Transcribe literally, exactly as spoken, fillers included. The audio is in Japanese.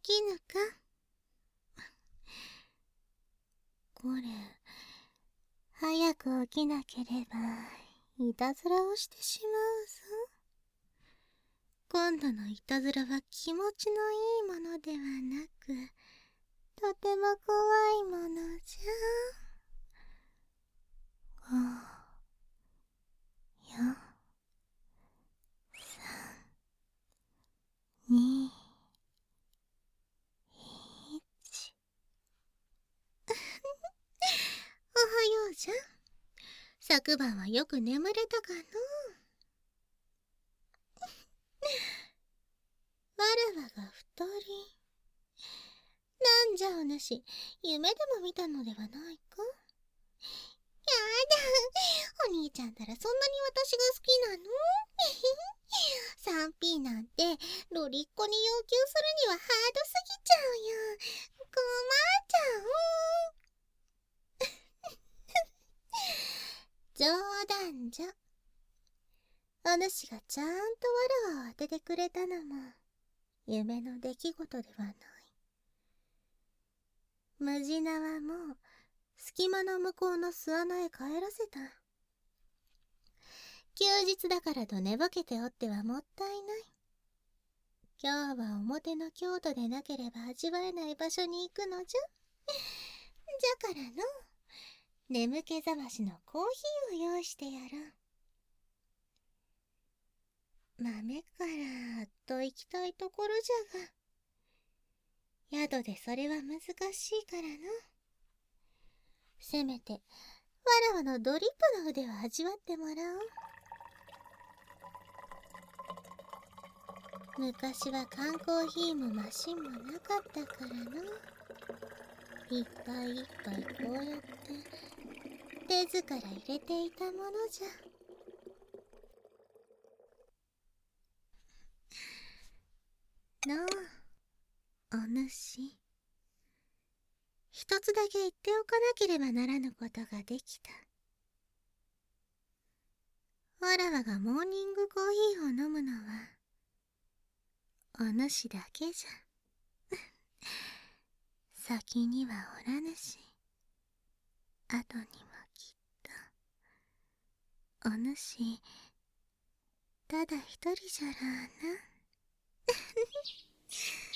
きぬか。これ、早く起きなければ、いたずらをしてしまうぞ。今度のいたずらは気持ちのいいものではなく、とても怖いものじゃ。ご、よん、さん、に、いち。おはようじゃん。昨晩はよく眠れたかのう。わらわが二人。なんじゃお主、夢でも見たのではないか。やだ、お兄ちゃんったらそんなに私が好きなの？ スリーピー なんてロリっ子に要求するにはハードすぎちゃうよ。困っちゃう。冗談じゃ。お主がちゃんとわらわを当ててくれたのも夢の出来事ではない。ムジナはもう隙間の向こうの巣穴へ帰らせた。休日だからと寝ぼけておってはもったいない。今日は表の京都でなければ味わえない場所に行くのじゃ。じゃからの眠気覚ましのコーヒーを用意してやろう。豆からと行きたいところじゃが、宿でそれは難しいからの。せめてわらわのドリップの腕を味わってもらおう。昔は缶コーヒーもマシンもなかったからの。一杯一杯こうやって手ずから入れていたものじゃ。のう、お主。一つだけ言っておかなければならぬことができた。わらわがモーニングコーヒーを飲むのはお主だけじゃ。先にはおらぬし、後にもきっとお主ただ一人じゃろうな。